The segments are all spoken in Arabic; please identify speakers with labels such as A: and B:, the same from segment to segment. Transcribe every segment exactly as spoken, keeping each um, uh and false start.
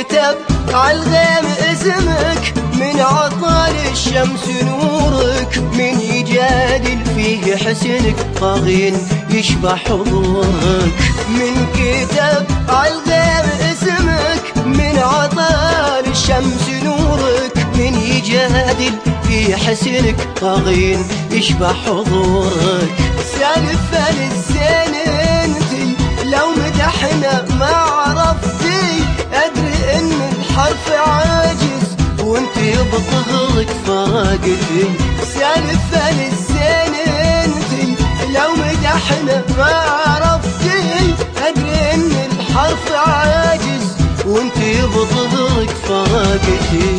A: كتب عالغيم اسمك، من عطال الشمس نورك، من يجادل فيه حسنك طاغين يشبع حضورك. من كتب عالغيم اسمك، من عطال الشمس نورك، من يجادل في حسنك طاغين يشبع حضورك. سالفة للزين انتي لو مدحنا ما عرفتي، ادري ان الحرف عاجز وانتي بطهرك فاقتي. سالفة للزين انتي لو مدحنا ما عرفتي، ادري ان الحرف عاجز وانتي بطهرك فاقتي.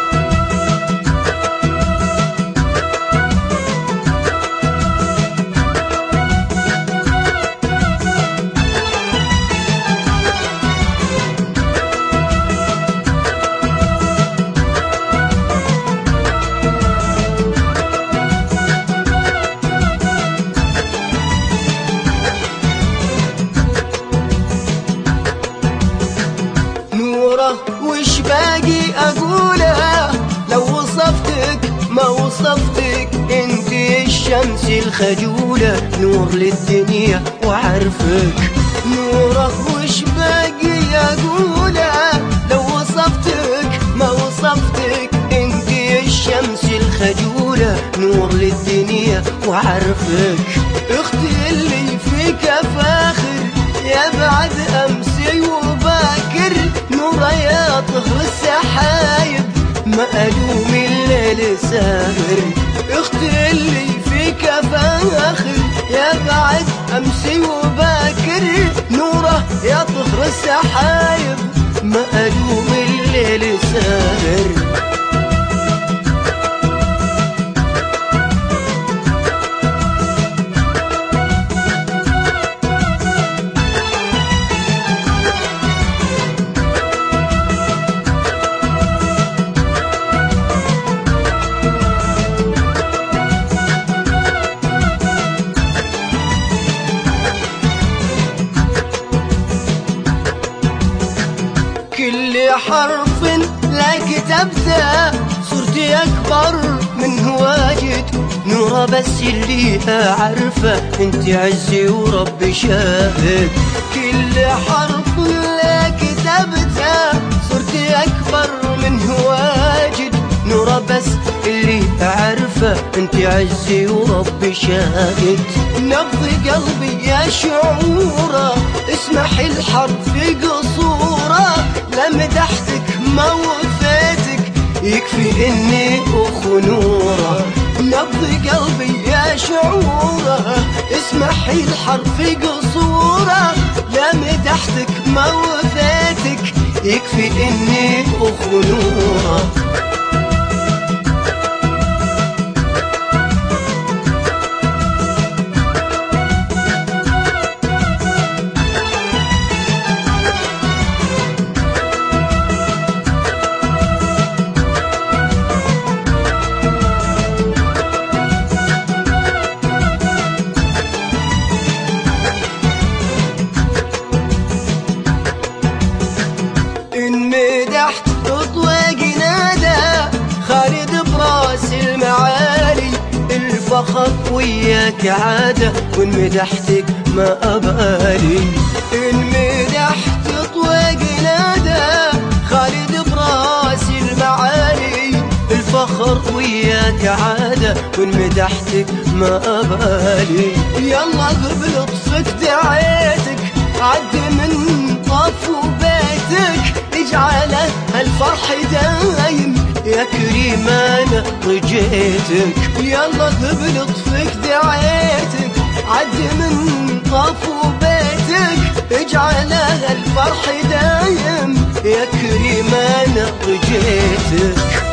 A: وش باقي اقوله لو وصفتك ما وصفتك، انتي الشمس الخجولة نور للدنيا وعرفك. نوره وش باقي اقوله لو وصفتك ما وصفتك، انتي الشمس الخجولة نور للدنيا وعرفك. اختي اللي فيك فاخر يا بعد امسي وباكر، نورا يا طهر السحايب ما ألوم الليل ساهر. اختي اللي فيك فاخر يا بعد امسي وباكر، نورا يا طهر السحايب ما ألوم الليل ساهر. كل حرف لا كتبته صورتي أكبر منه واجد، نورا بس اللي أعرفه انت عزي وربي شاهد. كل حرف لا كتبته صورتي أكبر منه واجد، نورا بس اللي أعرفه انت عزي وربي شاهد. نبض قلبي يا شعوره اسمح الحرف قصوره، لمدحتك ما وفيتك يكفي اني اخو نوره. نبض قلبي يا شعوره اسمح الحرف قصوره، لمدحتك ما وفيتك يكفي اني اخو نوره. مدحت اطوق نادى خالد براس المعالي، الفخر وياك عادة وان مدحتك ما ابالي. ان مدحت اطوق نادى خالد براس المعالي، الفخر وياك عادة وان مدحتك ما ابالي. يلا بلطفك دعيتك عد من طف بيتك، اجعله هالفرح دايم يا كريم انا رجيتك. يلا بلطفك دعيتك عد من طف بيتك، اجعله هالفرح دايم يا كريم انا رجيتك.